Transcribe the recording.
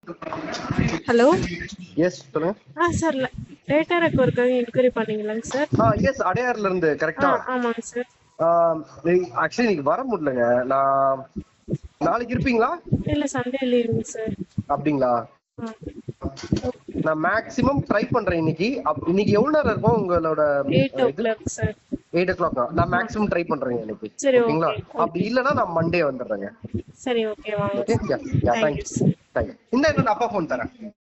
Hello. Yes சொல்லுங்க. Sir data ரெக்கவரிக்காக enquiry பண்ணீங்களாங்க சார்? எஸ் அடையார்ல இருந்து கரெக்டா? ஆமாங்க சார். ஆக்சுவலி இன்னைக்கு வர முடியலங்க. நான் நாளைக்கு இருப்பீங்களா? இல்ல சண்டே லீவுங்க சார். அப்படிங்களா? நான் மேக்ஸிமம் ட்ரை பண்றேன் இன்னைக்கு. இன்னைக்கு எவ்வளவு நேரம் இருக்கும் உங்களோட 8 இது? o'clock sir. 8 o'clock. நான் மேக்ஸிமம் ட்ரை பண்றேங்க இன்னைக்கு. சரி, ஓகேங்களா? ஓகே. அப்படி இல்லைன்னா நான் மண்டே வந்துடுறேங்க. சரி, ஓகே வாங்க. Okay. Yeah thank you thank you. Sir. Thank you. இந்த என்னோட அப்பா ஃபோன் தரேன்.